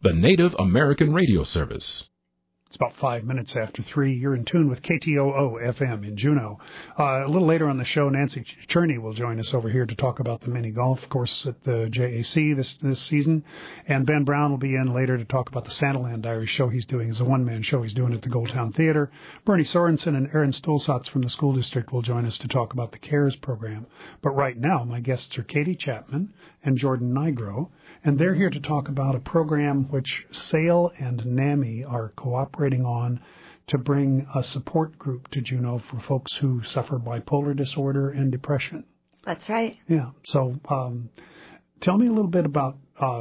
the Native American radio service. It's about 5 minutes after 3. You're in tune with KTOO FM in Juneau. A little later on the show, Nancy Cherney will join us over here to talk about the mini golf course at the JAC this season. And Ben Brown will be in later to talk about the Santaland Diary show he's doing. It's a one-man show he's doing at the Goldtown Theater. Bernie Sorensen and Aaron Stolzatz from the school district will join us to talk about the CARES program. But right now, my guests are Katie Chapman and Jordan Nigro, and they're here to talk about a program which SAIL and NAMI are cooperating on to bring a support group to Juneau for folks who suffer bipolar disorder and depression. That's right. Yeah. So tell me a little bit about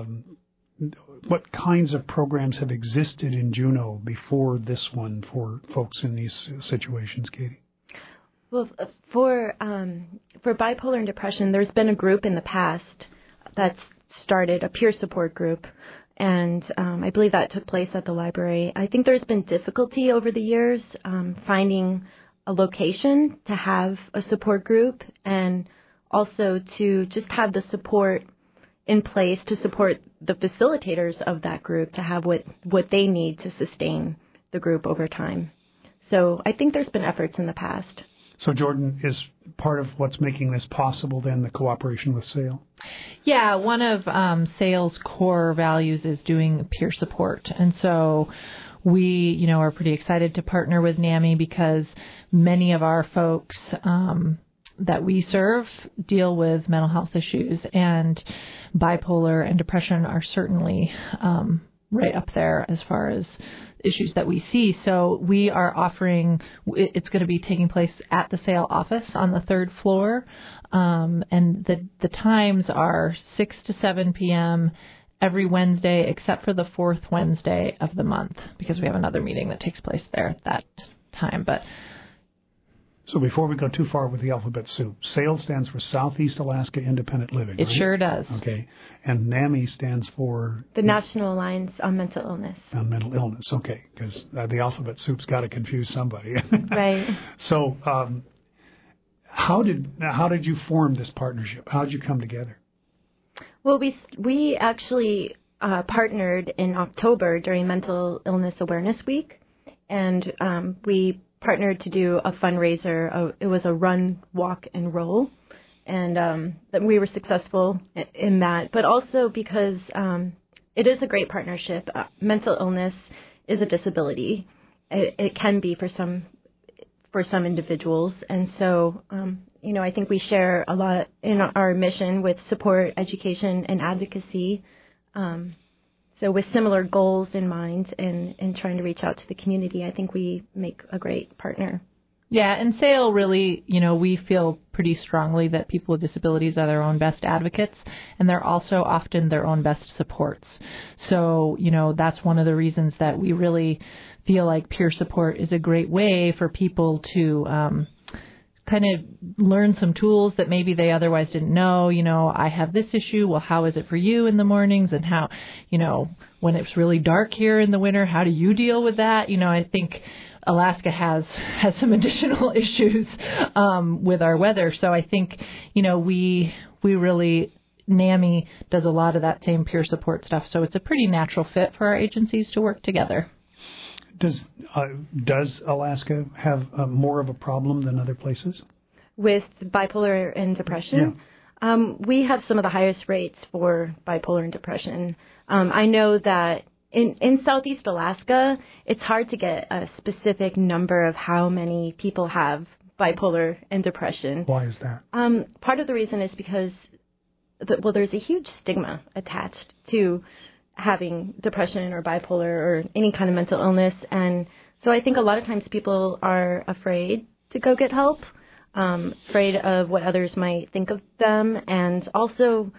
what kinds of programs have existed in Juneau before this one for folks in these situations, Katie. Well, for bipolar and depression, there's been a group in the past that's started, a peer support group, and I believe that took place at the library. I think there's been difficulty over the years finding a location to have a support group, and also to just have the support in place to support the facilitators of that group to have what they need to sustain the group over time. So I think there's been efforts in the past. So Jordan, is part of what's making this possible then the cooperation with SAIL? Yeah, one of SAIL's core values is doing peer support. And so we, are pretty excited to partner with NAMI because many of our folks that we serve deal with mental health issues, and bipolar and depression are certainly right up there as far as issues that we see. So we are offering, it's going to be taking place at the SAIL office on the third floor. And the times are 6 to 7 p.m. every Wednesday, except for the fourth Wednesday of the month, because we have another meeting that takes place there at that time. So before we go too far with the alphabet soup, SAIL stands for Southeast Alaska Independent Living, It right? sure does. Okay. And NAMI stands for? The National Alliance on Mental Illness. On mental illness, okay, because the alphabet soup's got to confuse somebody. Right. So how did you form this partnership? How did you come together? Well, we actually partnered in October during Mental Illness Awareness Week, and we partnered to do a fundraiser. It was a run, walk, and roll, and we were successful in that. But also because it is a great partnership. Mental illness is a disability. It can be for some individuals, and so I think we share a lot in our mission with support, education, and advocacy. So with similar goals in mind and trying to reach out to the community, I think we make a great partner. Yeah, and SAIL really, we feel pretty strongly that people with disabilities are their own best advocates, and they're also often their own best supports. So, that's one of the reasons that we really feel like peer support is a great way for people to kind of learn some tools that maybe they otherwise didn't know. I have this issue. Well, how is it for you in the mornings? And how, when it's really dark here in the winter, how do you deal with that? I think Alaska has some additional issues with our weather. So I think, we really, NAMI does a lot of that same peer support stuff. So it's a pretty natural fit for our agencies to work together. Does Alaska have more of a problem than other places? With bipolar and depression? Yeah. We have some of the highest rates for bipolar and depression. I know that in Southeast Alaska, it's hard to get a specific number of how many people have bipolar and depression. Why is that? Part of the reason is because, there's a huge stigma attached to having depression or bipolar or any kind of mental illness. And so I think a lot of times people are afraid to go get help, afraid of what others might think of them. And also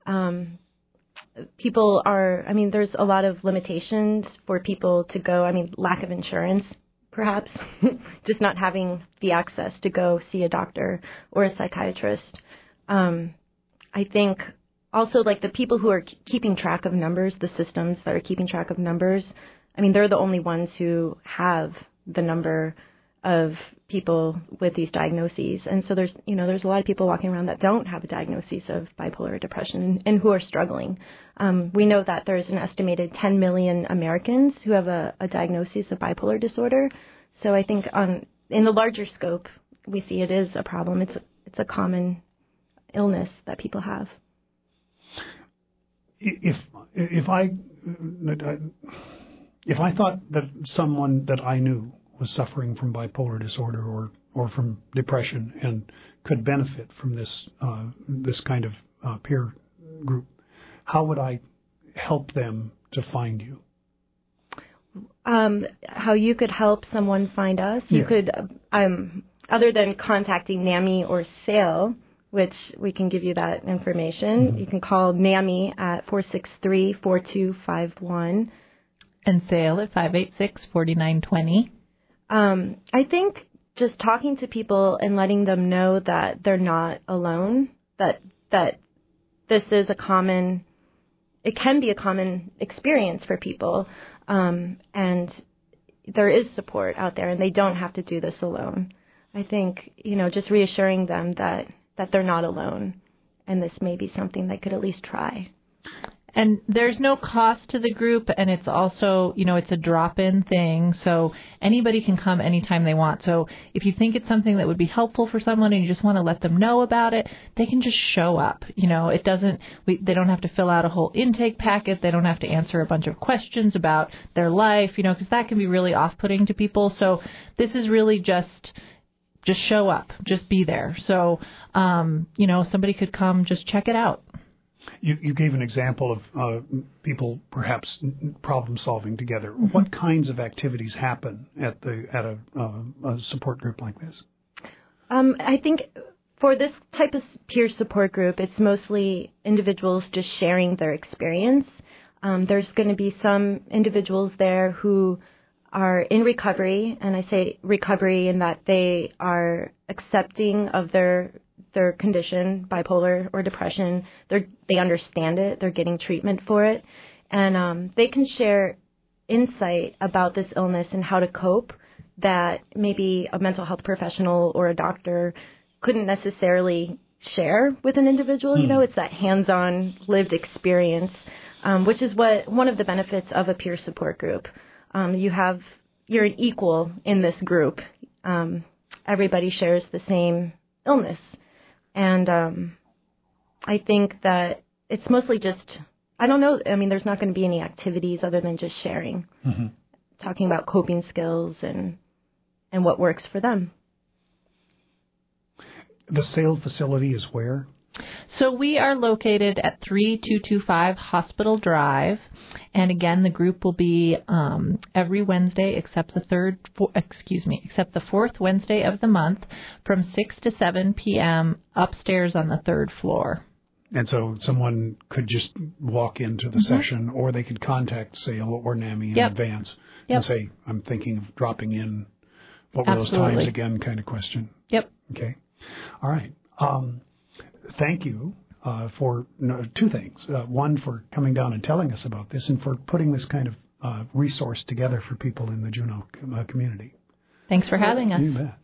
people there's a lot of limitations for people to go, lack of insurance, perhaps, just not having the access to go see a doctor or a psychiatrist. I think also, the people who are keeping track of numbers, the systems that are keeping track of numbers, they're the only ones who have the number of people with these diagnoses. And so there's a lot of people walking around that don't have a diagnosis of bipolar depression and who are struggling. We know that there's an estimated 10 million Americans who have a diagnosis of bipolar disorder. So I think in the larger scope, we see it is a problem. It's a common illness that people have. If I thought that someone that I knew was suffering from bipolar disorder or from depression and could benefit from this kind of peer group, how would I help them to find you? How you could help someone find us? You could, other than contacting NAMI or SAIL, which we can give you that information, mm-hmm. You can call NAMI at 463-4251. And SAIL at 586-4920. I think just talking to people and letting them know that they're not alone, that this is it can be a common experience for people, and there is support out there, and they don't have to do this alone. I think, just reassuring them that they're not alone, and this may be something they could at least try. And there's no cost to the group, and it's also, it's a drop-in thing, so anybody can come anytime they want. So if you think it's something that would be helpful for someone and you just want to let them know about it, they can just show up. They don't have to fill out a whole intake packet. They don't have to answer a bunch of questions about their life, because that can be really off-putting to people. So this is really just show up, just be there. So, somebody could come, just check it out. You gave an example of people perhaps problem solving together. Mm-hmm. What kinds of activities happen at a support group like this? I think for this type of peer support group, it's mostly individuals just sharing their experience. There's going to be some individuals there who are in recovery, and I say recovery in that they are accepting of their condition, bipolar or depression. They understand it. They're getting treatment for it. And they can share insight about this illness and how to cope that maybe a mental health professional or a doctor couldn't necessarily share with an individual. It's that hands-on lived experience, which is one of the benefits of a peer support group. You're an equal in this group. Everybody shares the same illness. And I think that it's mostly just, I don't know, there's not going to be any activities other than just sharing, mm-hmm. talking about coping skills and what works for them. The SAIL facility is where? So we are located at 3225 Hospital Drive, and again, the group will be every Wednesday except the fourth Wednesday of the month from 6 to 7 p.m. upstairs on the third floor. And so someone could just walk into the mm-hmm. session, or they could contact SAIL or NAMI in advance and say, I'm thinking of dropping in. What were those times again kind of question? Yep. Okay. All right. Thank you for two things. One, for coming down and telling us about this, and for putting this kind of resource together for people in the Juneau community. Thanks for having us. You bet.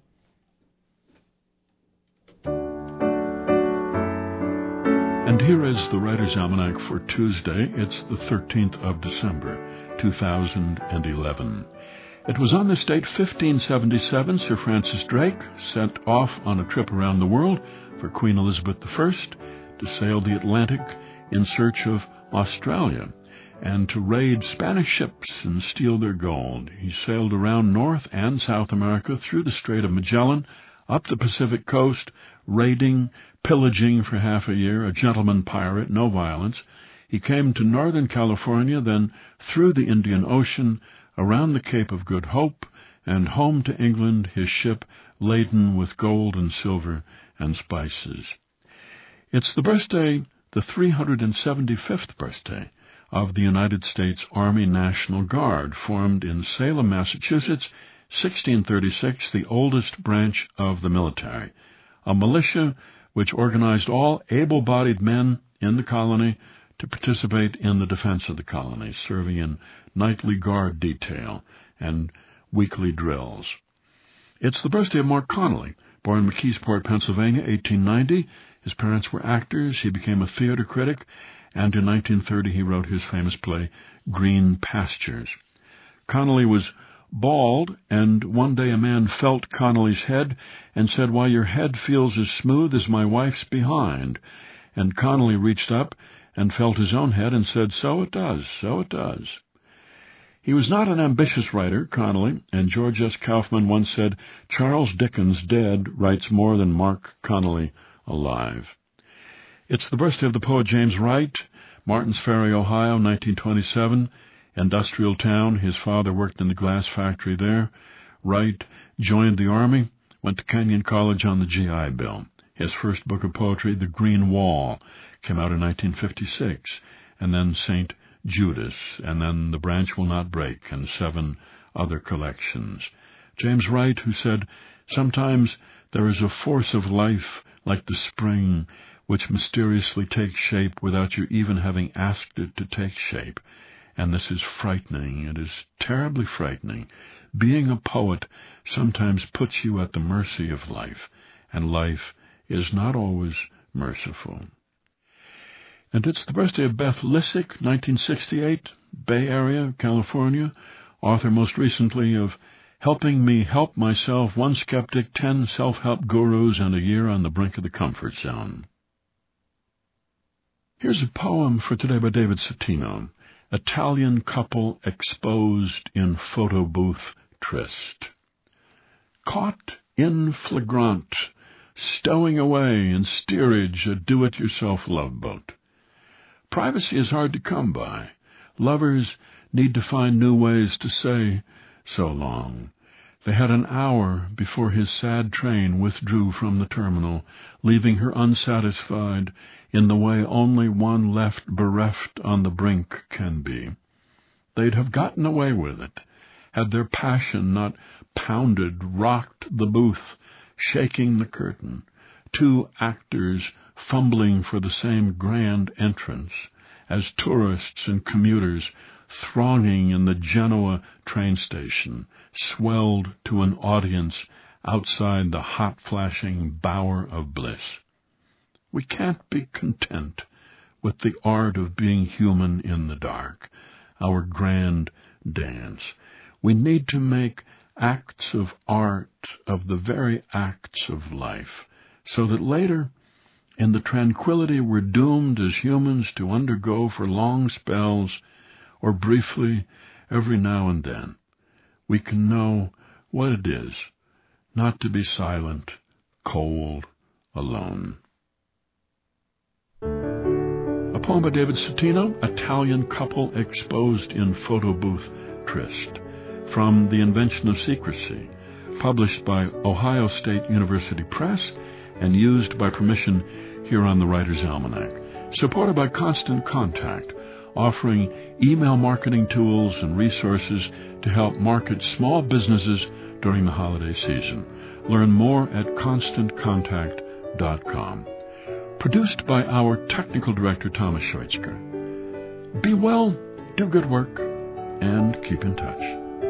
And here is the Writer's Almanac for Tuesday. It's the 13th of December, 2011. It was on this date, 1577, Sir Francis Drake set off on a trip around the world for Queen Elizabeth I to sail the Atlantic in search of Australia and to raid Spanish ships and steal their gold. He sailed around North and South America, through the Strait of Magellan, up the Pacific coast, raiding, pillaging for half a year, a gentleman pirate, no violence. He came to Northern California, then through the Indian Ocean, around the Cape of Good Hope, and home to England, his ship laden with gold and silver and spices. It's the 375th birthday of the United States Army National Guard, formed in Salem, Massachusetts, 1636, the oldest branch of the military, a militia which organized all able-bodied men in the colony to participate in the defense of the colony, serving in nightly guard detail and weekly drills. It's the birthday of Mark Connolly, born in McKeesport, Pennsylvania, 1890. His parents were actors. He became a theater critic, and in 1930 he wrote his famous play, Green Pastures. Connolly was bald, and one day a man felt Connolly's head and said, "Why, your head feels as smooth as my wife's behind." And Connolly reached up and felt his own head and said, "So it does, so it does." He was not an ambitious writer, Connolly, and George S. Kaufman once said, "Charles Dickens dead writes more than Mark Connolly alive." It's the birthday of the poet James Wright, Martins Ferry, Ohio, 1927, industrial town. His father worked in the glass factory there. Wright joined the Army, went to Kenyon College on the GI Bill. His first book of poetry, The Green Wall, came out in 1956, and then St. Judas, and then The Branch Will Not Break, and 7 other collections. James Wright, who said, "Sometimes there is a force of life like the spring, which mysteriously takes shape without your even having asked it to take shape. And this is frightening. It is terribly frightening. Being a poet sometimes puts you at the mercy of life, and life is not always merciful." And it's the birthday of Beth Lissick, 1968, Bay Area, California, author most recently of Helping Me Help Myself, One Skeptic, 10 Self-Help Gurus, and a Year on the Brink of the Comfort Zone. Here's a poem for today by David Citino, Italian Couple Exposed in Photo Booth Tryst. Caught in flagrant, stowing away in steerage a do-it-yourself love boat. Privacy is hard to come by. Lovers need to find new ways to say so long. They had an hour before his sad train withdrew from the terminal, leaving her unsatisfied in the way only one left bereft on the brink can be. They'd have gotten away with it, had their passion not pounded, rocked the booth, shaking the curtain, 2 actors fumbling for the same grand entrance, as tourists and commuters thronging in the Genoa train station swelled to an audience outside the hot-flashing bower of bliss. We can't be content with the art of being human in the dark, our grand dance. We need to make acts of art of the very acts of life, so that later, in the tranquility we're doomed as humans to undergo for long spells, or briefly every now and then, we can know what it is not to be silent, cold, alone. A poem by David Citino, Italian Couple Exposed in Photo Booth Tryst, from The Invention of Secrecy, published by Ohio State University Press and used by permission here on the Writer's Almanac. Supported by Constant Contact, offering email marketing tools and resources to help market small businesses during the holiday season. Learn more at ConstantContact.com. Produced by our technical director, Thomas Schweitzker. Be well, do good work, and keep in touch.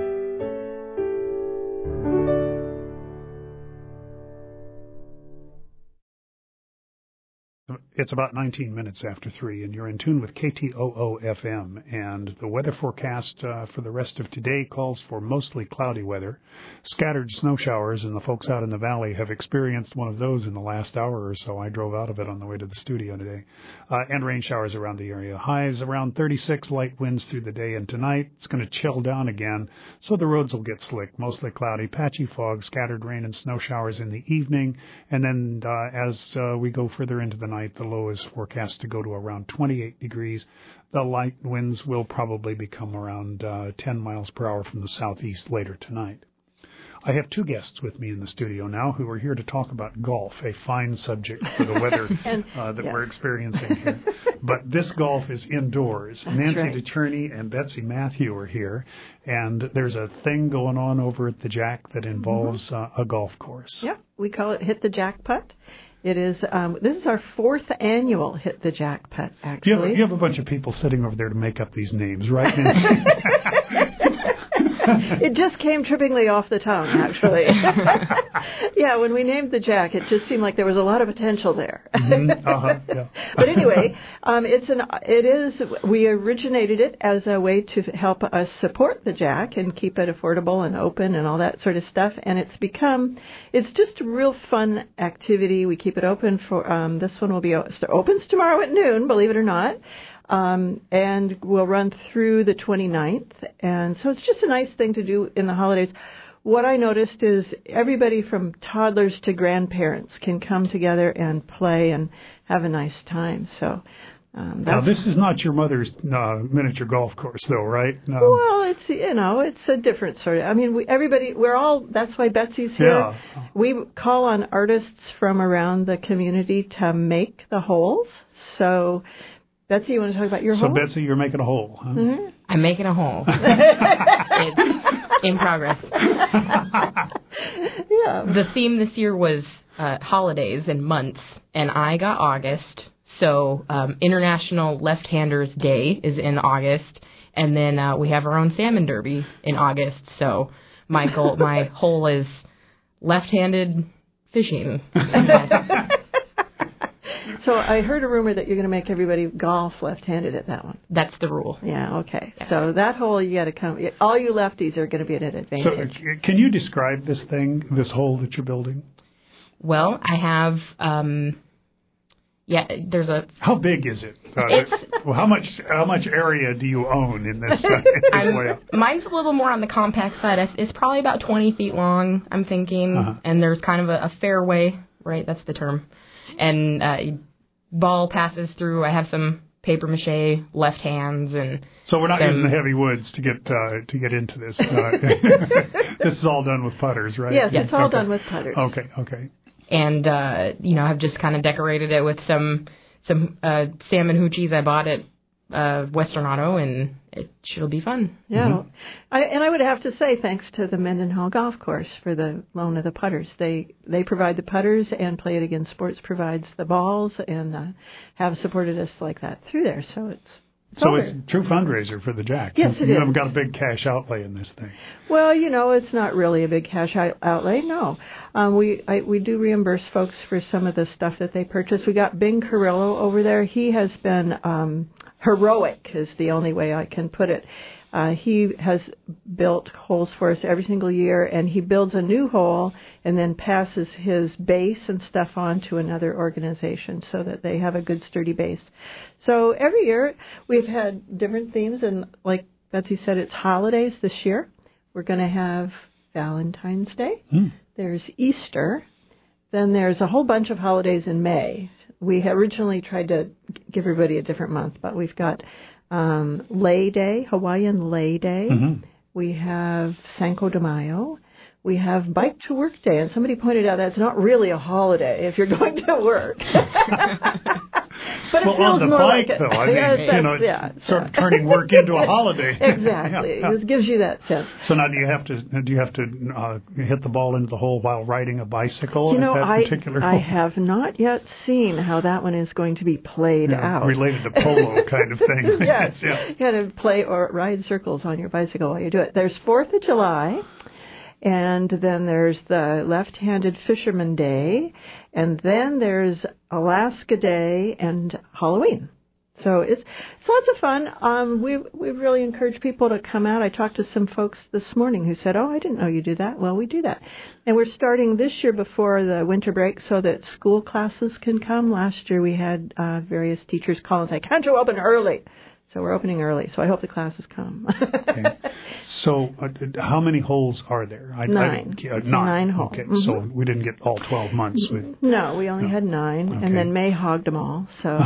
It's about 19 minutes after 3, and you're in tune with KTOO-FM, and the weather forecast for the rest of today calls for mostly cloudy weather. Scattered snow showers, and the folks out in the valley have experienced one of those in the last hour or so. I drove out of it on the way to the studio today. And rain showers around the area. Highs around 36, light winds through the day, and tonight it's going to chill down again, so the roads will get slick, mostly cloudy, patchy fog, scattered rain and snow showers in the evening, and then as we go further into the night, the low is forecast to go to around 28 degrees. The light winds will probably become around 10 miles per hour from the southeast later tonight. I have 2 guests with me in the studio now who are here to talk about golf, a fine subject for the weather that we're experiencing here. But this golf is indoors. That's Nancy right. DeCherney and Betsy Matthew are here, and there's a thing going on over at the Jack that involves a golf course. Yep, we call it Hit the Jackpot. It is. This is our 4th annual Hit the Jackpot, actually. You have a bunch of people sitting over there to make up these names, right, Nancy? It just came trippingly off the tongue, actually. Yeah, when we named the Jack, it just seemed like there was a lot of potential there. Yeah. But anyway, we originated it as a way to help us support the Jack and keep it affordable and open and all that sort of stuff. And it's just a real fun activity. We keep it open for, this one opens tomorrow at noon, believe it or not. And we'll run through the 29th. And so it's just a nice thing to do in the holidays. What I noticed is everybody from toddlers to grandparents can come together and play and have a nice time. So now, this is not your mother's miniature golf course, though, right? No. Well, it's a different sort of. I mean, that's why Betsy's here. Yeah. We call on artists from around the community to make the holes. So, Betsy, you want to talk about your hole? So, Betsy, you're making a hole. Huh? Mm-hmm. I'm making a hole. It's in progress. Yeah. The theme this year was holidays and months, and I got August. So International Left-Handers Day is in August, and then we have our own salmon derby in August. So my hole is left-handed fishing. So I heard a rumor that you're going to make everybody golf left-handed at that one. That's the rule. Yeah, okay. Yeah. So that hole, you got to come. All you lefties are going to be at an advantage. So can you describe this hole that you're building? Well, I have... there's a... How big is it? How much area do you own in this layout? Mine's a little more on the compact side. It's probably about 20 feet long, I'm thinking, and there's kind of a fairway, right? That's the term. And ball passes through. I have some paper mache left hands, and so we're not using the heavy woods to get into this. This is all done with putters, right? Yes, it's all done with putters. Okay. And I've just kind of decorated it with some salmon hoochies I bought at Western Auto, and it'll be fun. Yeah, Mm-hmm. I would have to say thanks to the Mendenhall Golf Course for the loan of the putters. They provide the putters, and Play It Again Sports provides the balls, and have supported us like that through there. So it's a true fundraiser for the Jack. Yes, it is. You haven't got a big cash outlay in this thing. Well, it's not really a big cash outlay, no. We do reimburse folks for some of the stuff that they purchase. We got Bing Carrillo over there. He has been heroic, is the only way I can put it. He has built holes for us every single year, and he builds a new hole and then passes his base and stuff on to another organization so that they have a good sturdy base. So every year we've had different themes, and like Betsy said, it's holidays this year. We're going to have Valentine's Day. There's Easter. Then there's a whole bunch of holidays in May. We originally tried to give everybody a different month, but we've got Lay Day, Hawaiian Lay Day. Mm-hmm. We have Cinco de Mayo. We have Bike to Work Day, and somebody pointed out that's not really a holiday if you're going to work. But it feels more bike, like it. though. It's sort of turning work into a holiday. Exactly. Yeah. This gives you that sense. So now, do you have to hit the ball into the hole while riding a bicycle? I have not yet seen how that one is going to be played out. Related to polo kind of thing. Yes. Yeah. You got to play or ride circles on your bicycle while you do it. There's 4th of July. And then there's the Left-Handed Fisherman Day, and then there's Alaska Day and Halloween. So it's lots of fun. We really encourage people to come out. I talked to some folks this morning who said, "Oh, I didn't know you do that." Well, we do that, and we're starting this year before the winter break so that school classes can come. Last year we had various teachers call and say, "Can't you open early?" So we're opening early, so I hope the classes come. Okay. So how many holes are there? 9. 9 holes. Okay, so we didn't get all 12 months. No, we only had 9, and then May hogged them all, so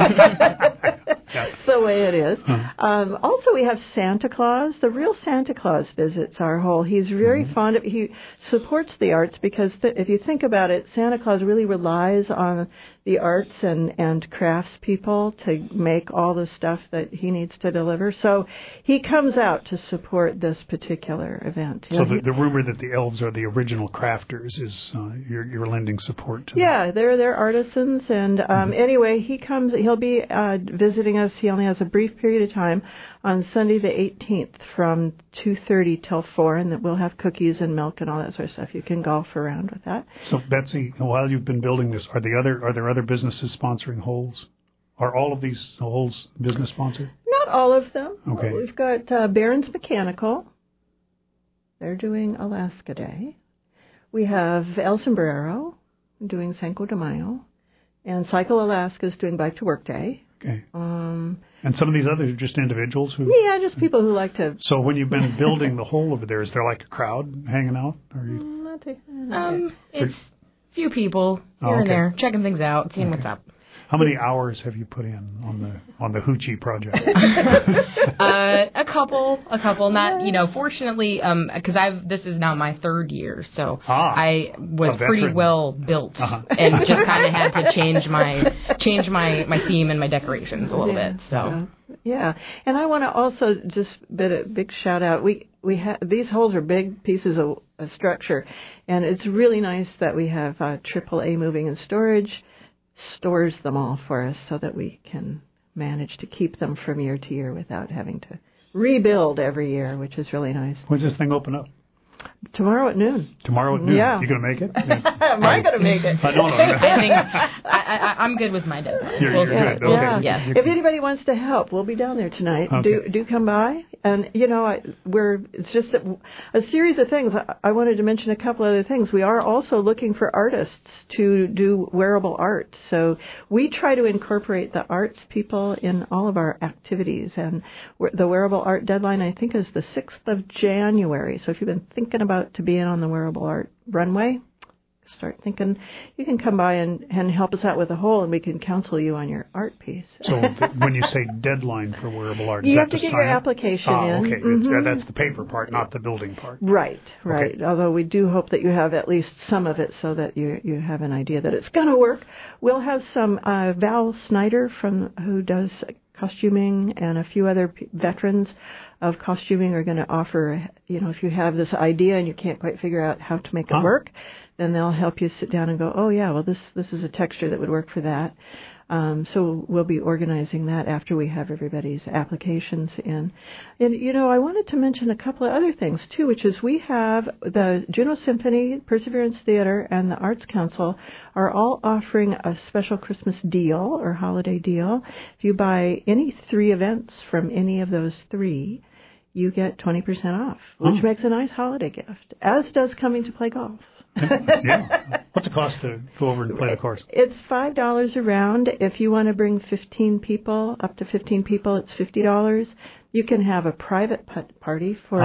that's the way it is. Also, we have Santa Claus. The real Santa Claus visits our hole. He's very fond of, he supports the arts because if you think about it, Santa Claus really relies on the arts and crafts people to make all the stuff that he needs to deliver. So he comes out to support this particular event. So the rumor that the elves are the original crafters is you're lending support to them. Yeah, they're artisans. And anyway, he'll be visiting us. He only has a brief period of time on Sunday the 18th from 2:30 till 4, and that we'll have cookies and milk and all that sort of stuff. You can golf around with that. So, Betsy, while you've been building this, are there other businesses sponsoring holes? Are all of these holes business sponsored? Not all of them. Okay. We've got Barron's Mechanical. They're doing Alaska Day. We have El Sombrero doing Cinco de Mayo, and Cycle Alaska is doing Bike to Work Day. Okay. And some of these others are just individuals who... Yeah, just people who like to... So when you've been building the hole over there, is there like a crowd hanging out? Or you... It's a few people here and there, checking things out, seeing what's up. How many hours have you put in on the Hoochie project? A couple. Not, fortunately, because this is now my third year, so I was pretty well built, and just kind of had to change my theme and my decorations a little bit. So yeah, and I want to also just a big shout out. We have these holes are big pieces of structure, and it's really nice that we have AAA Moving and Storage stores them all for us so that we can manage to keep them from year to year without having to rebuild every year, which is really nice. When's this thing open up? Tomorrow at noon. Tomorrow at noon? Yeah. You going to make it? Am I going to make it? I don't know. I think I'm good with my deadline. You're good. Okay. Yeah. If anybody wants to help, we'll be down there tonight. Okay. Do come by. And, it's just a series of things. I wanted to mention a couple other things. We are also looking for artists to do wearable art. So we try to incorporate the arts people in all of our activities. And the wearable art deadline, I think, is the 6th of January. So if you've been thinking about to be on the wearable art runway, start thinking you can come by and help us out with a hole, and we can counsel you on your art piece. So when you say deadline for wearable art, you have to get your application in. Okay. Mm-hmm. That's the paper part, not the building part. Right. Okay. Although we do hope that you have at least some of it so that you have an idea that it's going to work. We'll have some Val Snyder who does costuming, and a few other veterans of costuming are going to offer, if you have this idea and you can't quite figure out how to make it work, then they'll help you sit down and go, oh, yeah, well, this is a texture that would work for that. So we'll be organizing that after we have everybody's applications in. And, I wanted to mention a couple of other things, too, which is we have the Juneau Symphony, Perseverance Theater, and the Arts Council are all offering a special Christmas deal or holiday deal. If you buy any 3 events from any of those 3, you get 20% off, which makes a nice holiday gift, as does coming to play golf. Yeah. What's it cost to go over and play the course? It's $5 a round. If you want to bring 15 people, up to 15 people, it's $50. You can have a private party for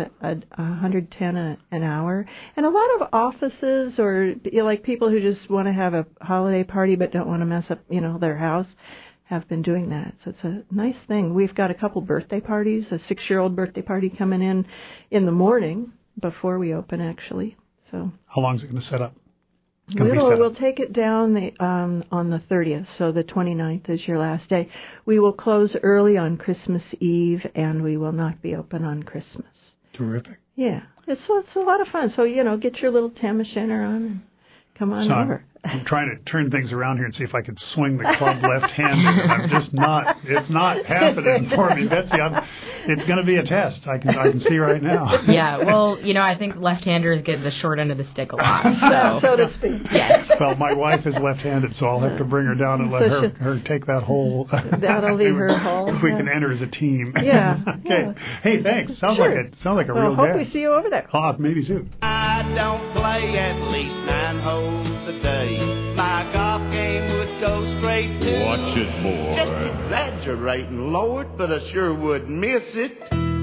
$110 an hour. And a lot of offices or people who just want to have a holiday party but don't want to mess up, their house, have been doing that. So it's a nice thing. We've got a couple birthday parties, a 6-year-old birthday party coming in the morning before we open, actually. So how long is it going to set up? We'll take it down on the 30th, so the 29th is your last day. We will close early on Christmas Eve, and we will not be open on Christmas. Terrific. Yeah, it's a lot of fun. So get your little tam o' shanter on and come on over. I'm trying to turn things around here and see if I can swing the club left-handed. I'm just not. It's not happening for me, Betsy. It's going to be a test. I can see right now. Yeah. Well, I think left-handers get the short end of the stick a lot. So to speak. Yes. Well, my wife is left-handed, so I'll have to bring her down and let her take that hole. That'll be her hole. If we can enter as a team. Yeah. Okay. Yeah. Hey, thanks. Sounds like a real hope guy. we see you over there. Maybe soon. I don't play at least 9 holes a day. My golf game would go straight to... Watch it, boy. Just exaggerating, Lord, but I sure would miss it.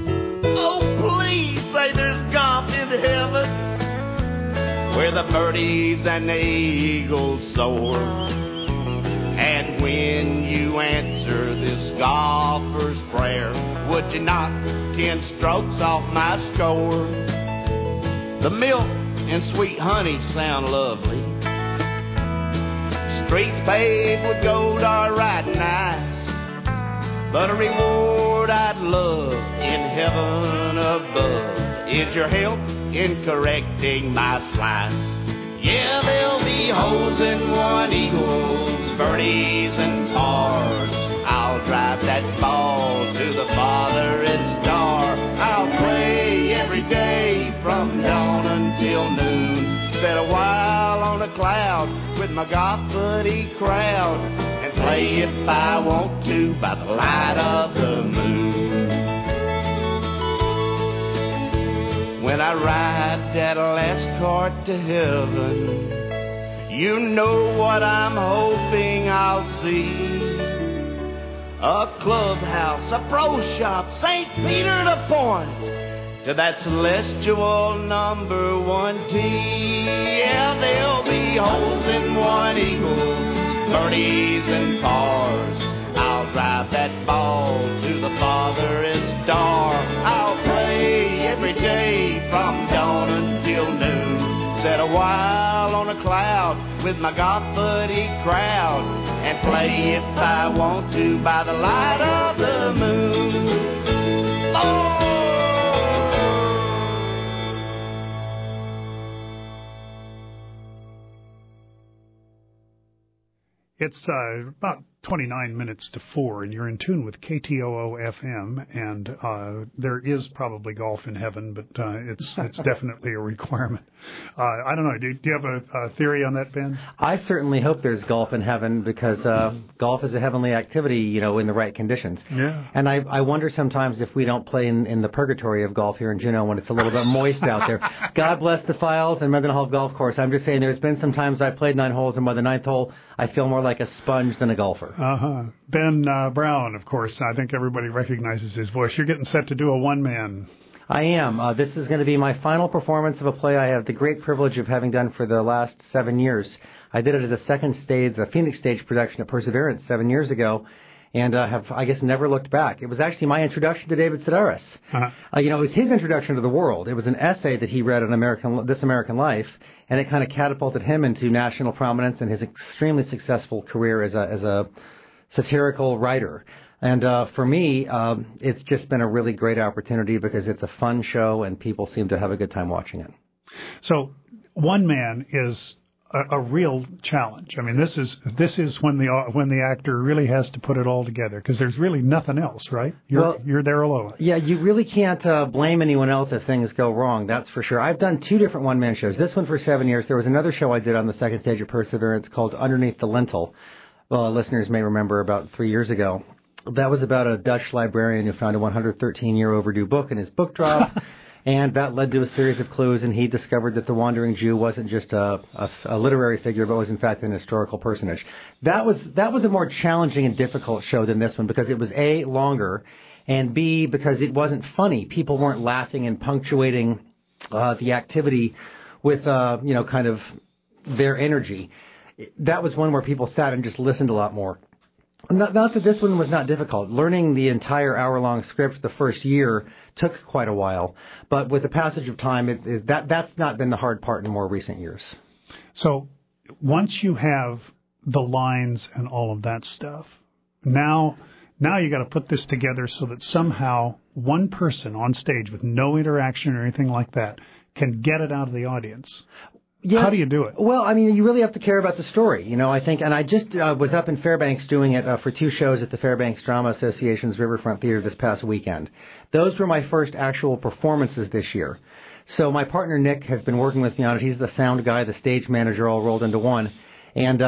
Oh, please say there's golf in heaven where the birdies and the eagles soar. And when you answer this golfer's prayer, would you knock 10 strokes off my score? The milk and sweet honey sound lovely. Streets paved with gold are right nice, but a reward I'd love in heaven above is your help in correcting my slice. Yeah, there'll be holes in one, eagles, birdies, and pars. I'll drive that ball to the Father till noon. Sit a while on a cloud with my golf buddy crowd and play if I want to by the light of the moon. When I ride that last cart to heaven, you know what I'm hoping I'll see. A clubhouse, a pro shop, St. Peter the Point, to that celestial number 1 tee. Yeah, there'll be holes in one eagles, birdies and pars. I'll drive that ball to the farthest star. I'll play every day from dawn until noon. Sit a while on a cloud with my golf buddy crowd and play if I want to by the light of the moon. Oh! It's about 29 minutes to 4, and you're in tune with KTOO FM, and there is probably golf in heaven, but it's definitely a requirement. I don't know. Do you have a theory on that, Ben? I certainly hope there's golf in heaven because golf is a heavenly activity, you know, in the right conditions. Yeah. And I wonder sometimes if we don't play in the purgatory of golf here in Juneau when it's a little bit moist out there. God bless the Files and Mendenhall Golf Course. I'm just saying there's been some times I've played 9 holes, and by the 9th hole, I feel more like a sponge than a golfer. Ben Brown, of course. I think everybody recognizes his voice. You're getting set to do a one-man. I am. This is going to be my final performance of a play I have the great privilege of having done for the last 7 years. I did it as a second stage, a Phoenix stage production at Perseverance 7 years ago, and have, I guess, never looked back. It was actually my introduction to David Sedaris. You know, it was his introduction to the world. It was an essay that he read on This American Life, and it kind of catapulted him into national prominence and his extremely successful career as a satirical writer. And for me, it's just been a really great opportunity because it's a fun show and people seem to have a good time watching it. So one man is a real challenge. I mean, this is when the actor really has to put it all together because there's really nothing else, right? You're there alone. Yeah, you really can't blame anyone else if things go wrong. That's for sure. I've done 2 different one-man shows. This one for 7 years. There was another show I did on the second stage of Perseverance called Underneath the Lintel. Well, listeners may remember about 3 years ago. That was about a Dutch librarian who found a 113-year overdue book in his book drop. And that led to a series of clues, and he discovered that the Wandering Jew wasn't just a literary figure, but was in fact an historical personage. That was a more challenging and difficult show than this one because it was A, longer, and B, because it wasn't funny. People weren't laughing and punctuating the activity with kind of their energy. That was one where people sat and just listened a lot more. Not that this one was not difficult. Learning the entire hour-long script the first year took quite a while, but with the passage of time, that's not been the hard part in more recent years. So once you have the lines and all of that stuff, now you got to put this together so that somehow one person on stage with no interaction or anything like that can get it out of the audience. Yeah. How do you do it? Well, I mean, you really have to care about the story, you know, I think. And I just was up in Fairbanks doing it for 2 shows at the Fairbanks Drama Association's Riverfront Theater this past weekend. Those were my first actual performances this year. So my partner, Nick, has been working with me on it. He's the sound guy, the stage manager, all rolled into one. And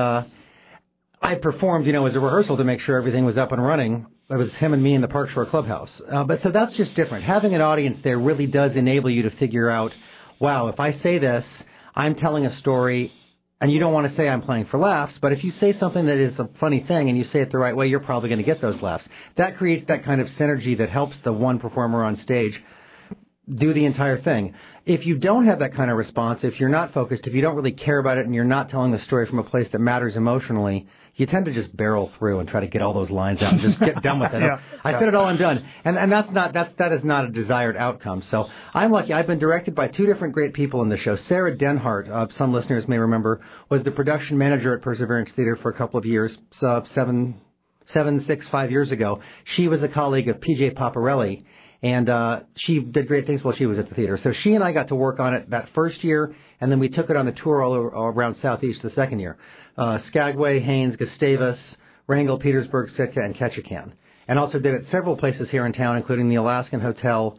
I performed, you know, as a rehearsal to make sure everything was up and running. It was him and me in the Park Shore Clubhouse. But so that's just different. Having an audience there really does enable you to figure out, wow, if I say this, I'm telling a story, and you don't want to say I'm playing for laughs, but if you say something that is a funny thing and you say it the right way, you're probably going to get those laughs. That creates that kind of synergy that helps the one performer on stage do the entire thing. If you don't have that kind of response, if you're not focused, if you don't really care about it and you're not telling the story from a place that matters emotionally, you tend to just barrel through and try to get all those lines out and just get done with it. Yeah. I said it all, I'm done. And that is not a desired outcome. So I'm lucky. I've been directed by 2 different great people in the show. Sarah Denhart, some listeners may remember, was the production manager at Perseverance Theater for a couple of years, 5 years ago. She was a colleague of P.J. Paparelli, and she did great things while she was at the theater. So she and I got to work on it that first year, and then we took it on the tour all around Southeast the second year. Skagway, Haines, Gustavus, Wrangell, Petersburg, Sitka, and Ketchikan. And also did it several places here in town, including the Alaskan Hotel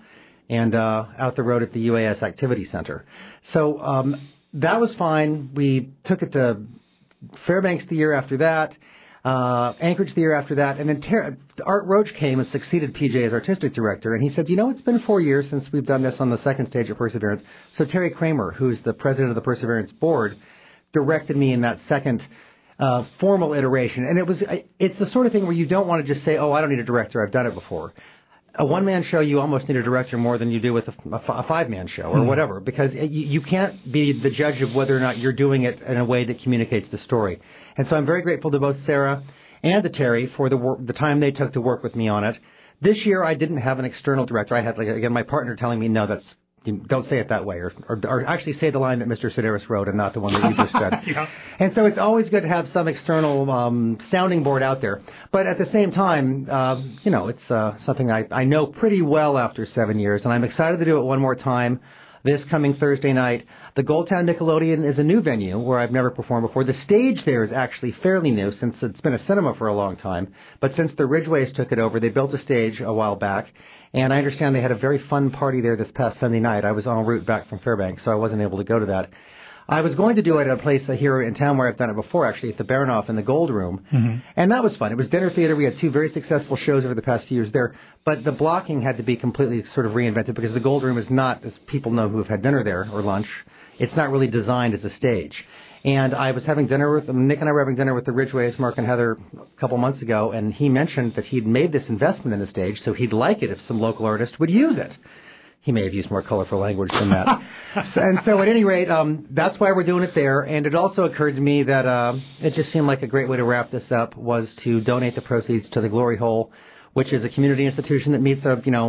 and out the road at the UAS Activity Center. So that was fine. We took it to Fairbanks the year after that, Anchorage the year after that, and then Art Roach came and succeeded PJ as artistic director, and he said, it's been 4 years since we've done this on the second stage of Perseverance. So Terry Kramer, who's the president of the Perseverance board, directed me in that second formal iteration. And it's the sort of thing where you don't want to just say, I don't need a director, I've done it before. A one-man show, you almost need a director more than you do with a five-man show or whatever, because you can't be the judge of whether or not you're doing it in a way that communicates the story. And so I'm very grateful to both Sarah and to Terry for the time they took to work with me on it. This year, I didn't have an external director. I had, my partner telling me, no, don't say it that way, or actually say the line that Mr. Sedaris wrote and not the one that you just said. Yeah. And so it's always good to have some external sounding board out there. But at the same time, it's something I know pretty well after 7 years, and I'm excited to do it one more time this coming Thursday night. The Goldtown Nickelodeon is a new venue where I've never performed before. The stage there is actually fairly new since it's been a cinema for a long time. But since the Ridgeways took it over, they built a stage a while back. And I understand they had a very fun party there this past Sunday night. I was en route back from Fairbanks, so I wasn't able to go to that. I was going to do it at a place here in town where I've done it before, actually, at the Baranoff in the Gold Room. Mm-hmm. And that was fun. It was dinner theater. We had 2 very successful shows over the past few years there. But the blocking had to be completely sort of reinvented because the Gold Room is not, as people know who have had dinner there or lunch, it's not really designed as a stage. And I was having dinner with Nick and I were having dinner with the Ridgeways, Mark and Heather, a couple months ago, and he mentioned that he'd made this investment in the stage, so he'd like it if some local artist would use it. He may have used more colorful language than that. And so at any rate, that's why we're doing it there. And it also occurred to me that it just seemed like a great way to wrap this up was to donate the proceeds to the Glory Hole, which is a community institution that meets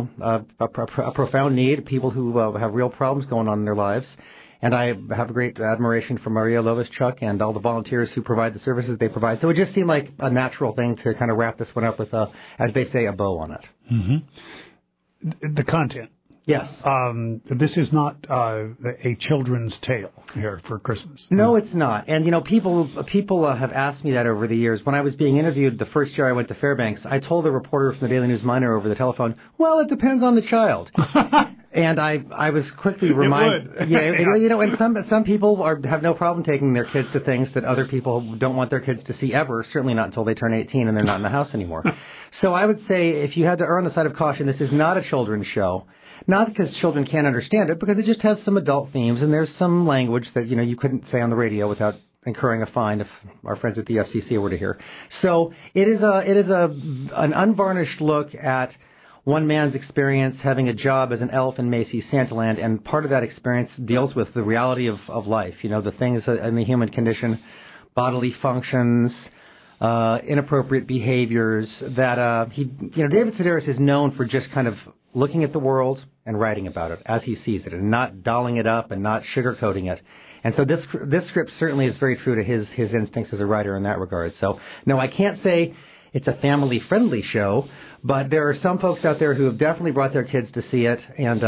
a profound need, people who have real problems going on in their lives. And I have a great admiration for Maria Lovischuk and all the volunteers who provide the services they provide. So it just seemed like a natural thing to kind of wrap this one up with, as they say, a bow on it. Mm-hmm. The content. Yes. This is not a children's tale here for Christmas. No, it's not. And, people have asked me that over the years. When I was being interviewed the first year I went to Fairbanks, I told a reporter from the Daily News Miner over the telephone, well, it depends on the child. And I was quickly reminded, and some people have no problem taking their kids to things that other people don't want their kids to see ever, certainly not until they turn 18 and they're not in the house anymore. So I would say if you had to err on the side of caution, this is not a children's show. Not because children can't understand it, because it just has some adult themes, and there's some language that, you couldn't say on the radio without incurring a fine if our friends at the FCC were to hear. So it is an unvarnished look at one man's experience having a job as an elf in Macy's Santaland, and part of that experience deals with the reality of life, the things in the human condition, bodily functions, inappropriate behaviors that David Sedaris is known for just kind of looking at the world and writing about it as he sees it, and not dolling it up and not sugarcoating it. And so this script certainly is very true to his instincts as a writer in that regard. So, no, I can't say it's a family-friendly show, but there are some folks out there who have definitely brought their kids to see it, and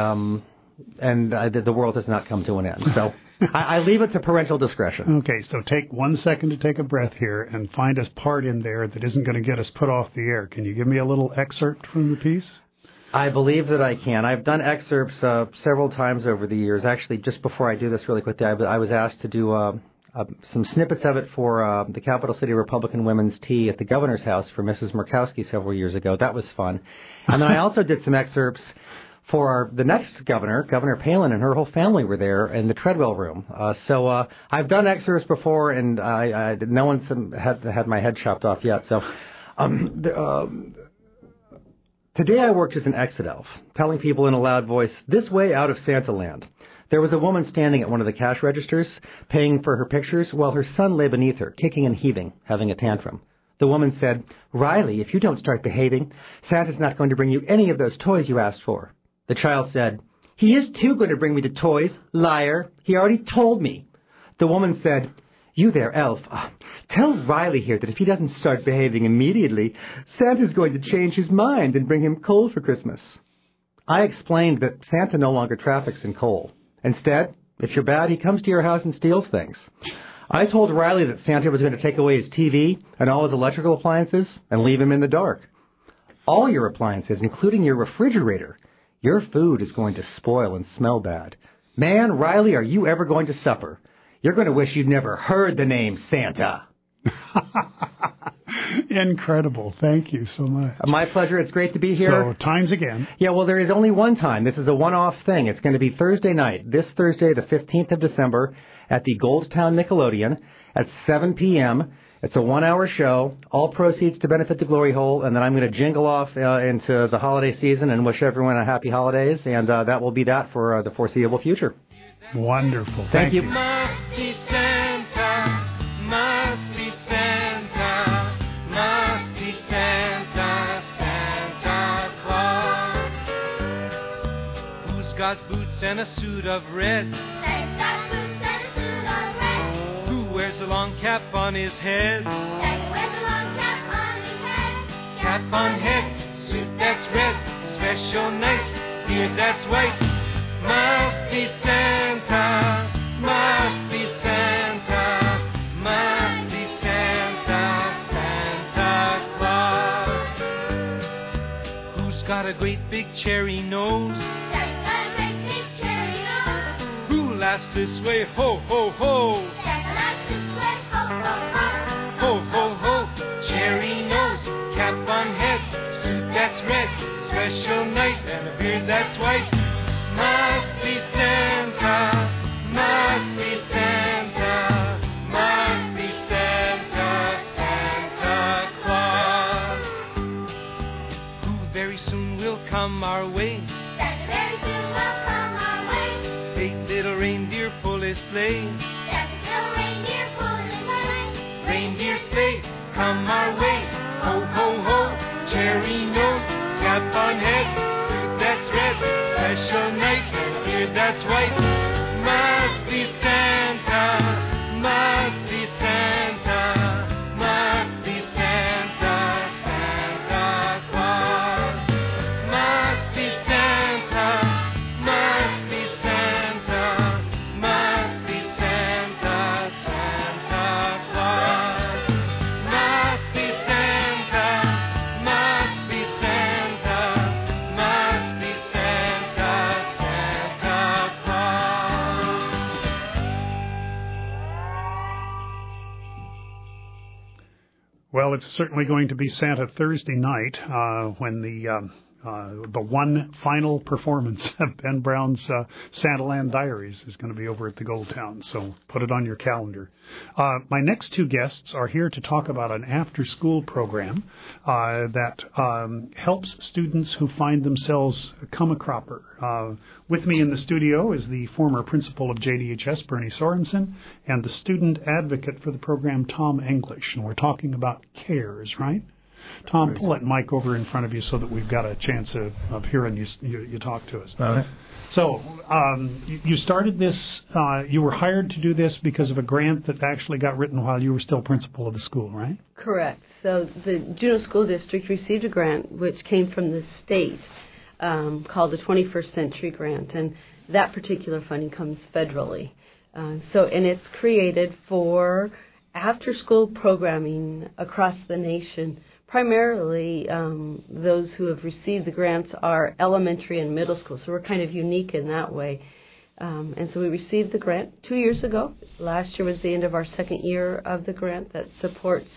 the world has not come to an end. So I leave it to parental discretion. Okay, so take 1 second to take a breath here and find us part in there that isn't going to get us put off the air. Can you give me a little excerpt from the piece? I believe that I can. I've done excerpts several times over the years. Actually, just before I do this really quickly, I was asked to do some snippets of it for the Capital City Republican Women's Tea at the Governor's House for Mrs. Murkowski several years ago. That was fun. And then I also did some excerpts for the next governor, Governor Palin, and her whole family were there in the Treadwell Room. So I've done excerpts before, and no one's had my head chopped off yet. So today I worked as an exit elf, telling people in a loud voice, "This way out of Santaland." There was a woman standing at one of the cash registers, paying for her pictures, while her son lay beneath her, kicking and heaving, having a tantrum. The woman said, "Riley, if you don't start behaving, Santa's not going to bring you any of those toys you asked for." The child said, "He is too going to bring me the toys, liar. He already told me." The woman said, "You there, elf. Tell Riley here that if he doesn't start behaving immediately, Santa's going to change his mind and bring him coal for Christmas." I explained that Santa no longer traffics in coal. Instead, if you're bad, he comes to your house and steals things. I told Riley that Santa was going to take away his TV and all his electrical appliances and leave him in the dark. All your appliances, including your refrigerator, your food is going to spoil and smell bad. Man, Riley, are you ever going to suffer? You're going to wish you'd never heard the name Santa. Incredible. Thank you so much. My pleasure. It's great to be here. So, times again. Yeah, well, there is only one time. This is a one-off thing. It's going to be Thursday night, this Thursday, the 15th of December, at the Goldstown Nickelodeon at 7 p.m. It's a one-hour show, all proceeds to benefit the Glory Hole, and then I'm going to jingle off into the holiday season and wish everyone a happy holidays, and that will be that for the foreseeable future. Wonderful. Thank you. Must be Santa, must be Santa, must be Santa, Santa Claus. Who's got boots and a suit of red? Wears a long cap on his head. Cap on head, suit that's red, special night, beard that's white. Must be Santa, must be Santa, must be Santa, Santa Claus. Who's got a great big cherry nose? Who laughs this way, ho, ho, ho? Ho, ho, ho, cherry nose, cap on head, suit that's red, special night, and a beard that's white. Must be Santa, must be Santa, must be Santa, Santa Claus. Who very soon will come our way? Santa very soon will come our way. 8 little reindeer pull his sleigh. Reindeer sleigh, come our way. Ho, ho, ho, cherry nose, cap on head, suit that's red, special night, and beard that's white. Must be Santa, must be Santa, must be Santa, Santa Claus. Must be Santa, must be Santa, must be Santa, Santa Claus. Must be Santa, must be Santa, must be Santa, Santa Claus. Well, it's certainly going to be Santa Thursday night when the one final performance of Ben Brown's Santaland Diaries is going to be over at the Goldtown, so put it on your calendar. My next two guests are here to talk about an after-school program that helps students who find themselves come a cropper. With me in the studio is the former principal of JDHS, Bernie Sorensen, and the student advocate for the program, Tom English, and we're talking about CARES, right? Tom, pull that mic over in front of you so that we've got a chance of hearing you talk to us. Okay. So you started this, you were hired to do this because of a grant that actually got written while you were still principal of the school, right? Correct. So the Juneau School District received a grant which came from the state called the 21st Century Grant, and that particular funding comes federally. And it's created for after-school programming across the nation. Primarily, those who have received the grants are elementary and middle school, so we're kind of unique in that way. And so we received the grant 2 years ago. Last year was the end of our second year of the grant that supports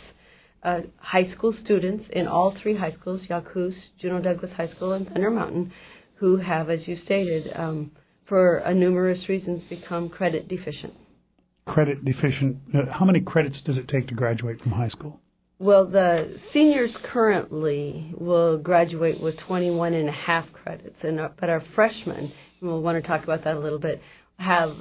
high school students in all three high schools, Yacoos, Juneau Douglas High School, and Thunder Mountain, who have, as you stated, for numerous reasons, become credit deficient. Credit deficient. How many credits does it take to graduate from high school? Well, the seniors currently will graduate with 21 and a half credits, but our freshmen, and we'll want to talk about that a little bit, have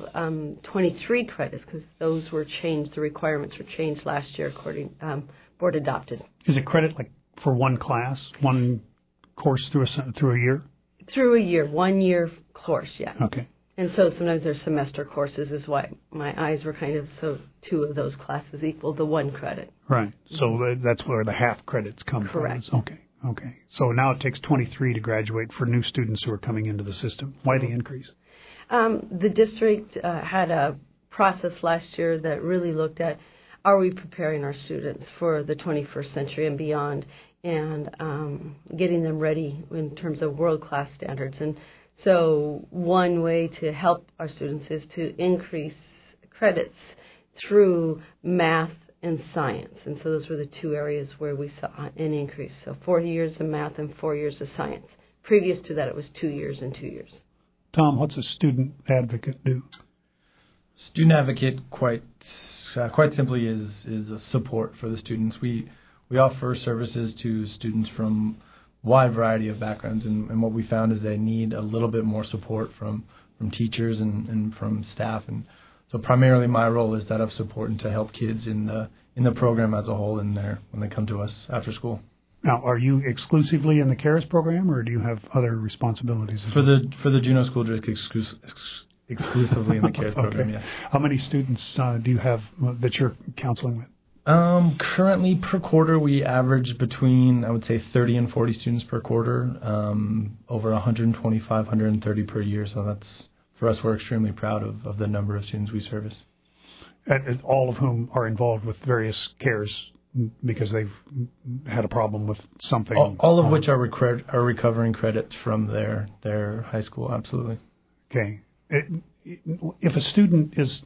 23 credits because those were changed. The requirements were changed last year according board adopted. Is it credit like for one class, one course through a year? Through a year, 1 year course, yeah. Okay. And so sometimes there's semester courses is why my eyes were kind of, so two of those classes equal the one credit. Right. So that's where the half credits come Correct. from. Correct. Okay. So now it takes 23 to graduate for new students who are coming into the system. Why the increase? The district had a process last year that really looked at, are we preparing our students for the 21st century and beyond? and getting them ready in terms of world-class standards. And so one way to help our students is to increase credits through math and science. And so those were the two areas where we saw an increase. So 4 years of math and 4 years of science. Previous to that, it was 2 years and 2 years. Tom, what's a student advocate do? Student advocate, quite simply, is a support for the students. We offer services to students from a wide variety of backgrounds, and what we found is they need a little bit more support from teachers and from staff. And so primarily my role is that of support and to help kids in the program as a whole when they come to us after school. Now, are you exclusively in the CARES program, or do you have other responsibilities? For the Juneau School District, exclusively in the CARES program, yes. How many students do you have that you're counseling with? Currently, per quarter, we average between, I would say, 30 and 40 students per quarter, over 125, 130 per year. So that's, for us, we're extremely proud of the number of students we service. And all of whom are involved with various CARES because they've had a problem with something. All of which are recovering credits from their high school, absolutely. Okay. If a student has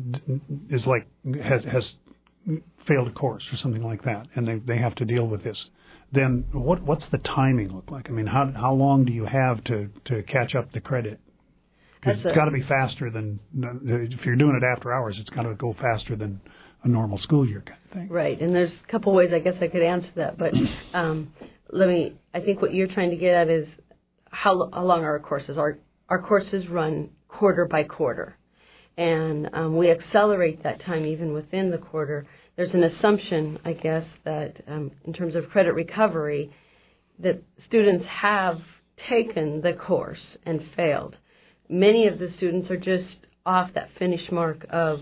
failed a course or something like that, and they have to deal with this, then what's the timing look like? I mean, how long do you have to catch up the credit? Because it's got to be faster than, if you're doing it after hours, it's got to go faster than a normal school year kind of thing. Right, and there's a couple ways I guess I could answer that, but I think what you're trying to get at is how long are our courses? Our courses run quarter by quarter, and we accelerate that time even within the quarter. There's an assumption, I guess, that in terms of credit recovery, that students have taken the course and failed. Many of the students are just off that finish mark of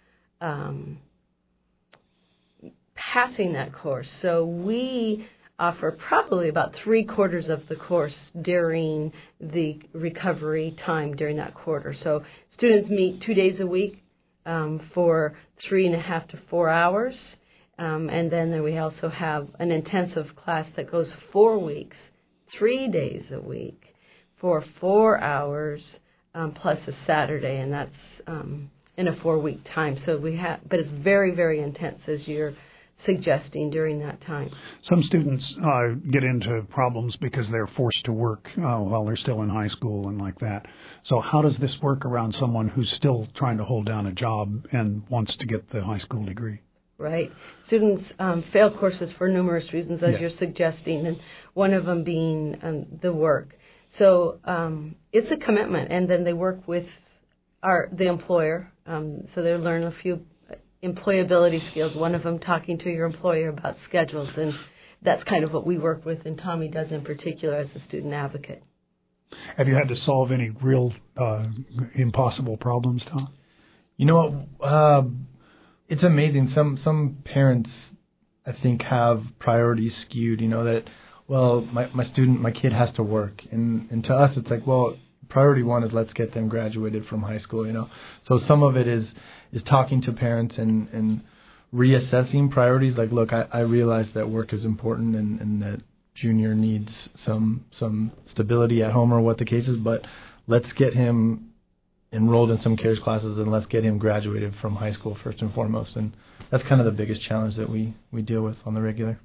passing that course. So we offer probably about 3/4 of the course during the recovery time during that quarter. So students meet 2 days a week for 3.5 to 4 hours. And then we also have an intensive class that goes 4 weeks, 3 days a week for 4 hours plus a Saturday, and that's in a 4-week time. So but it's very, very intense, as you're suggesting, during that time. Some students get into problems because they're forced to work while they're still in high school and like that. So how does this work around someone who's still trying to hold down a job and wants to get the high school degree? Right. Students fail courses for numerous reasons, as you're suggesting, and one of them being the work. So it's a commitment, and then they work with the employer, so they learn a few employability skills, one of them talking to your employer about schedules, and that's kind of what we work with, and Tommy does in particular as a student advocate. Have you had to solve any real impossible problems, Tom? You know what? It's amazing. Some parents, I think, have priorities skewed, that, well, my kid has to work. And to us, it's like, well, priority one is let's get them graduated from high school, So some of it is talking to parents and reassessing priorities. Like, look, I realize that work is important and that Junior needs some stability at home or what the case is, but let's get him enrolled in some CARES classes and let's get him graduated from high school first and foremost. And that's kind of the biggest challenge that we deal with on the regular.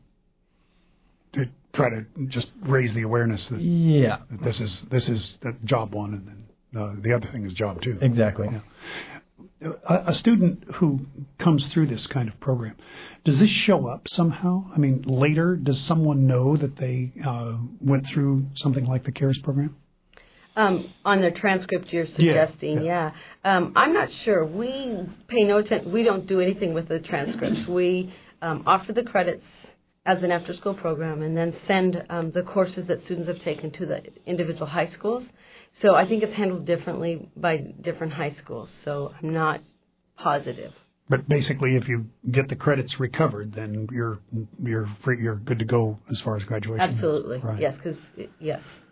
To try to just raise the awareness that this is job one, and then the other thing is job two. Exactly. Yeah. A student who comes through this kind of program, does this show up somehow? I mean, later, does someone know that they went through something like the CARES program? On the transcript you're suggesting, yeah. I'm not sure. We pay no attention. We don't do anything with the transcripts. We offer the credits as an after-school program and then send the courses that students have taken to the individual high schools. So I think it's handled differently by different high schools. So I'm not positive. But basically, if you get the credits recovered, then you're free, you're good to go as far as graduation. Absolutely, right. Yes, because yes.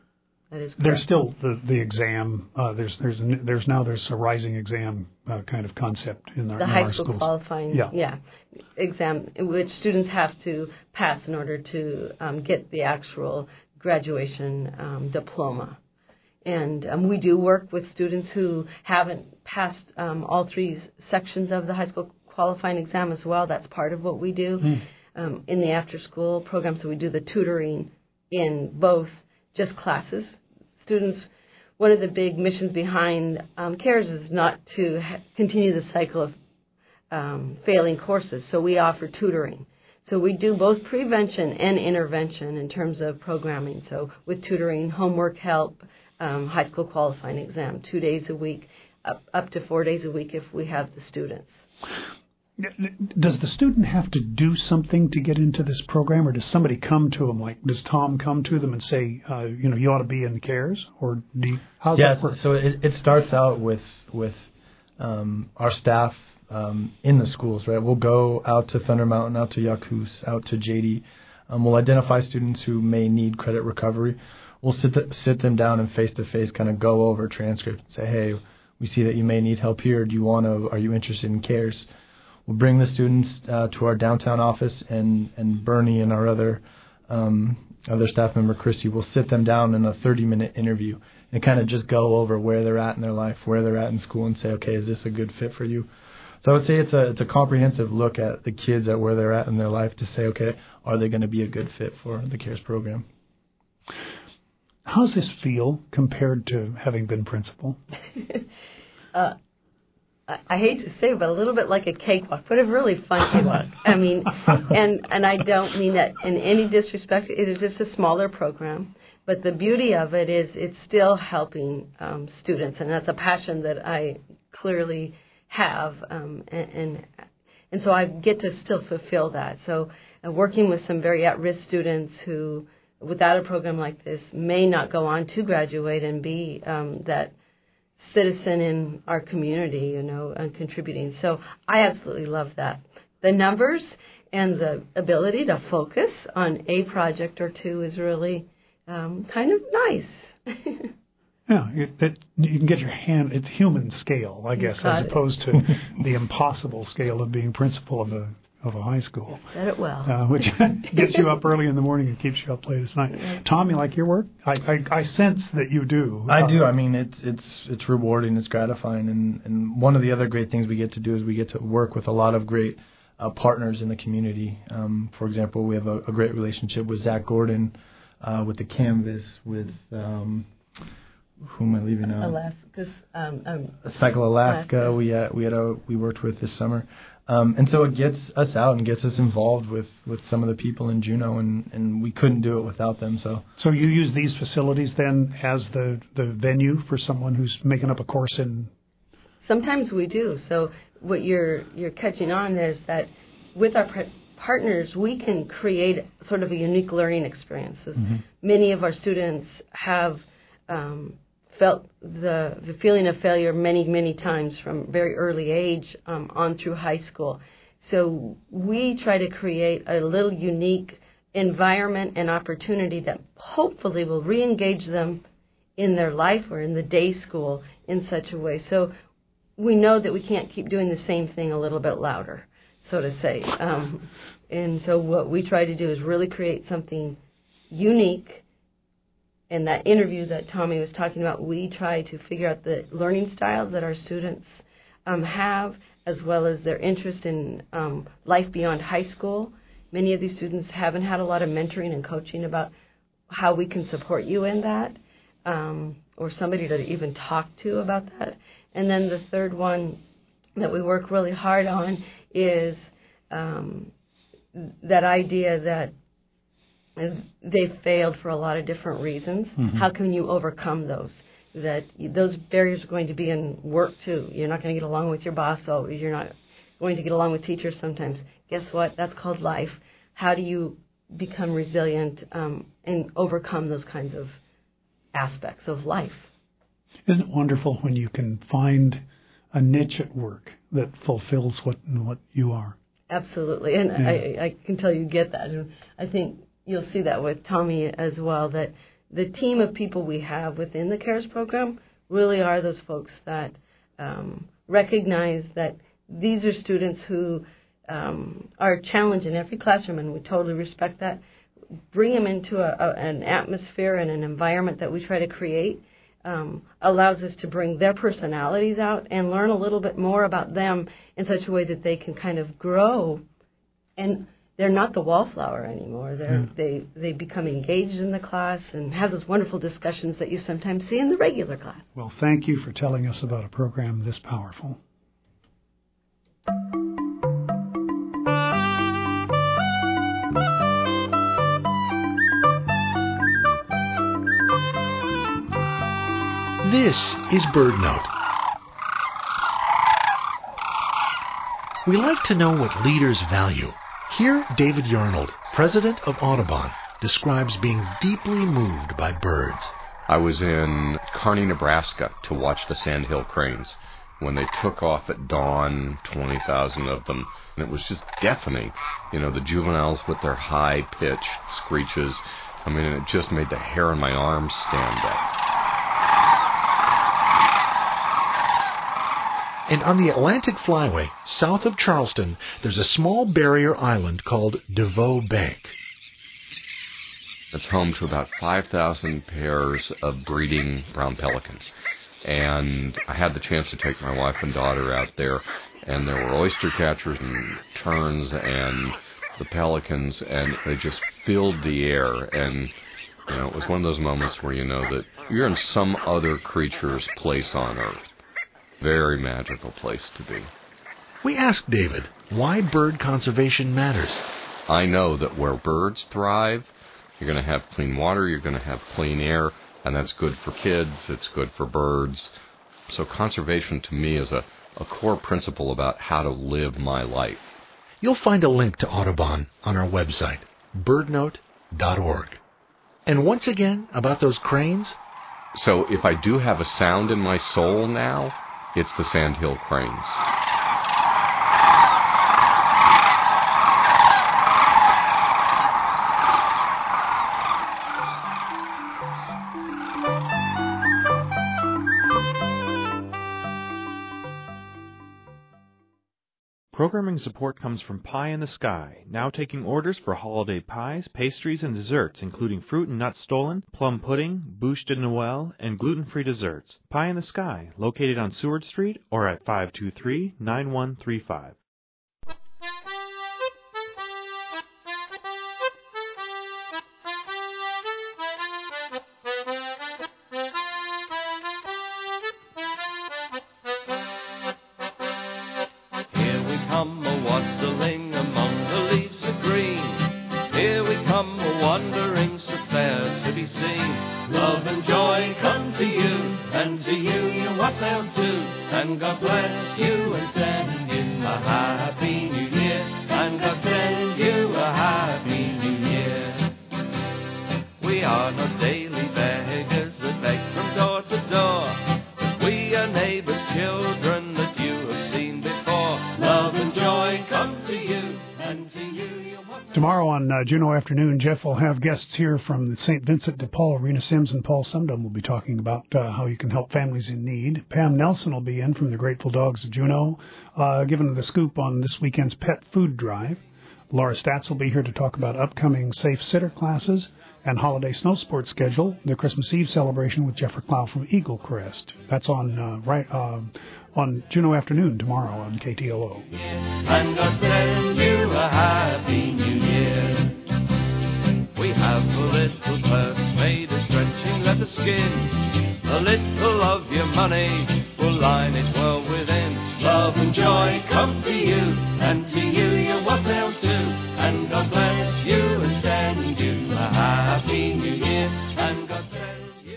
That is correct. There's still the exam. There's a rising exam kind of concept in our high school schools. Qualifying exam, which students have to pass in order to get the actual graduation diploma. And we do work with students who haven't passed all 3 sections of the high school qualifying exam as well. That's part of what we do in the after-school program. So we do the tutoring in both just classes. Students, one of the big missions behind CARES is not to continue the cycle of failing courses. So we offer tutoring. So we do both prevention and intervention in terms of programming. So with tutoring, homework help, high school qualifying exam, 2 days a week, up to 4 days a week if we have the students. Does the student have to do something to get into this program, or does somebody come to them? Like, does Tom come to them and say, you ought to be in CARES, or how's that work? So it starts out with our staff in the schools, right? We'll go out to Thunder Mountain, out to Yacuz, out to JD. We'll identify students who may need credit recovery. We'll sit them down and face-to-face kind of go over transcripts and say, hey, we see that you may need help here. Are you interested in CARES? We'll bring the students to our downtown office, and Bernie and our other staff member, Christy, will sit them down in a 30-minute interview and kind of just go over where they're at in their life, where they're at in school, and say, okay, is this a good fit for you? So I would say it's a comprehensive look at the kids, at where they're at in their life, to say, okay, are they going to be a good fit for the CARES program? How does this feel compared to having been principal? I hate to say it, but a little bit like a cakewalk, but a really fun cakewalk. I mean, and I don't mean that in any disrespect. It is just a smaller program, but the beauty of it is it's still helping students, and that's a passion that I clearly have, and so I get to still fulfill that. So working with some very at-risk students who, without a program like this, may not go on to graduate and be that citizen in our community, and contributing. So I absolutely love that. The numbers and the ability to focus on a project or two is really kind of nice. Yeah, you can get your hand. It's human scale, I guess, as opposed to the impossible scale of being principal of a high school. Said it well. Which gets you up early in the morning and keeps you up late at night. Tom, you like your work? I sense that you do. I do. I mean, it's rewarding. It's gratifying. And one of the other great things we get to do is we get to work with a lot of great partners in the community. For example, we have a great relationship with Zach Gordon, with the Canvas, with who am I leaving out? Cycle Alaska. We worked with this summer. And so it gets us out and gets us involved with some of the people in Juneau, and we couldn't do it without them. So you use these facilities then as the venue for someone who's making up a course in? Sometimes we do. So what you're catching on is that with our partners, we can create sort of a unique learning experience. Mm-hmm. Many of our students have felt the feeling of failure many times from very early age on through high school. So we try to create a little unique environment and opportunity that hopefully will re-engage them in their life or in the day school in such a way. So we know that we can't keep doing the same thing a little bit louder, so to say. And so what we try to do is really create something unique. In that interview that Tommy was talking about, we try to figure out the learning styles that our students have, as well as their interest in life beyond high school. Many of these students haven't had a lot of mentoring and coaching about how we can support you in that, or somebody to even talk to about that. And then the third one that we work really hard on is that idea that they've failed for a lot of different reasons. Mm-hmm. How can you overcome those? That those barriers are going to be in work too. You're not going to get along with your boss always. You're not going to get along with teachers sometimes. Guess what? That's called life. How do you become resilient and overcome those kinds of aspects of life? Isn't it wonderful when you can find a niche at work that fulfills what you are? Absolutely, and yeah. I can tell you get that. And I think you'll see that with Tommy as well, that the team of people we have within the CARES program really are those folks that recognize that these are students who are challenged in every classroom, and we totally respect that. Bring them into an atmosphere and an environment that we try to create allows us to bring their personalities out and learn a little bit more about them in such a way that they can kind of grow, and they're not the wallflower anymore. They become engaged in the class and have those wonderful discussions that you sometimes see in the regular class. Well, thank you for telling us about a program this powerful. This is BirdNote. We like to know what leaders value. Here, David Yarnold, president of Audubon, describes being deeply moved by birds. I was in Kearney, Nebraska to watch the sandhill cranes. When they took off at dawn, 20,000 of them, and it was just deafening. You know, the juveniles with their high-pitched screeches. I mean, it just made the hair on my arms stand up. And on the Atlantic Flyway, south of Charleston, there's a small barrier island called DeVoe Bank. It's home to about 5,000 pairs of breeding brown pelicans. And I had the chance to take my wife and daughter out there, and there were oyster catchers and terns and the pelicans, and they just filled the air. And, you know, it was one of those moments where you know that you're in some other creature's place on Earth. Very magical place to be. We asked David why bird conservation matters. I know that where birds thrive, you're going to have clean water, you're going to have clean air, and that's good for kids, it's good for birds. So conservation to me is a core principle about how to live my life. You'll find a link to Audubon on our website, birdnote.org. And once again, about those cranes. So if I do have a sound in my soul now, it's the sandhill cranes. Programming support comes from Pie in the Sky, now taking orders for holiday pies, pastries, and desserts, including fruit and nut stollen, plum pudding, bûche de Noël, and gluten-free desserts. Pie in the Sky, located on Seward Street or at 523-9135. Tomorrow on Juneau Afternoon, Jeff will have guests here from the St. Vincent de Paul. Rena Sims and Paul Sundom will be talking about how you can help families in need. Pam Nelson will be in from the Grateful Dogs of Juneau, giving the scoop on this weekend's pet food drive. Laura Statz will be here to talk about upcoming safe sitter classes and holiday snow sports schedule, the Christmas Eve celebration with Jeffrey Clow from Eagle Crest. That's on on Juneau Afternoon tomorrow on KTOO. And God bless you a happy new year. We have a little purse made of stretching leather skin. A little of your money will line it well within. Love and joy come to you, and to you your wassail too. And God bless you and send you a happy new year. And God bless.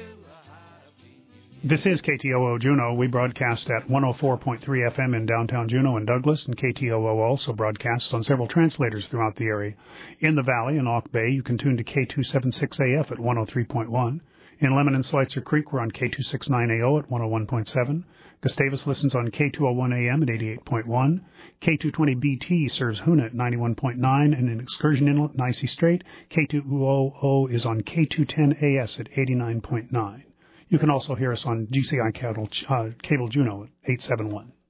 This is KTOO Juneau. We broadcast at 104.3 FM in downtown Juneau and Douglas, and KTOO also broadcasts on several translators throughout the area. In the Valley, in Auk Bay, you can tune to K276AF at 103.1. In Lemon and Schweitzer Creek, we're on K269AO at 101.7. Gustavus listens on K201AM at 88.1. K220BT serves Hoonah at 91.9, and in Excursion Inlet and Icy Strait, K200 is on K210AS at 89.9. You can also hear us on GCI Cable Juneau at 871.